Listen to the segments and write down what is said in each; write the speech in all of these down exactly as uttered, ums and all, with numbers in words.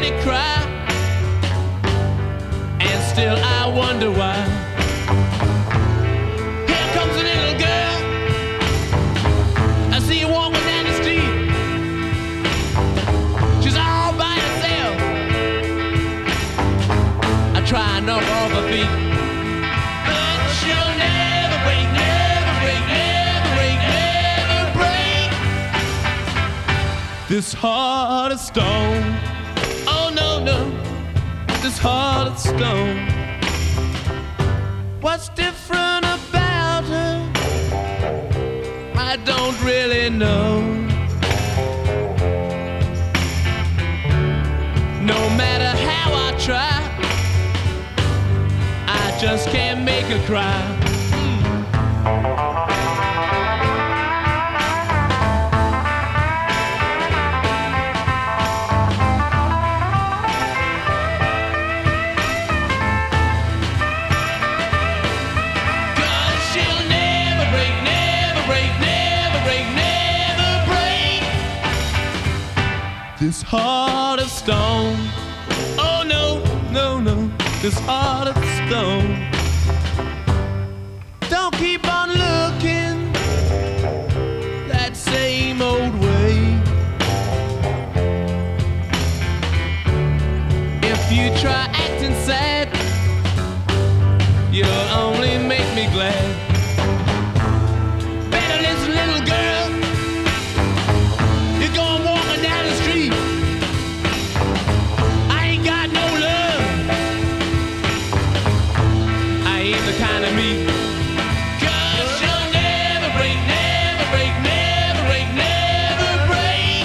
me cry, and still I wonder why. Here comes a little girl, I see her walking down the street. She's all by herself, I try and knock off her feet, but she'll never break, never break, never break, never break this heart of stone. Oh no, no, this heart of stone. What's different about her? I don't really know. No matter how I try, I just can't make her cry. This heart of stone. Oh no, no, no, this heart of stone. Don't keep on looking that same old way. If you try acting sad, you'll only make me glad. Better listen, little girl, you're going walking down the street. I ain't got no love, I ain't the kind of me. Cause you'll never break, never break, never break, never break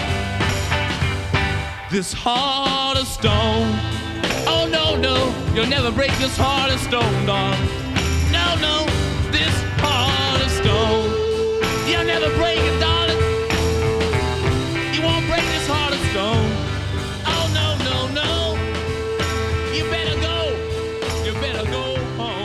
this heart of stone. Oh no, no, you'll never break this heart of stone, darling. No, no, this heart of stone. You'll never break it, darling. You won't break this heart of stone. Oh no, no, no. You better go. You better go home.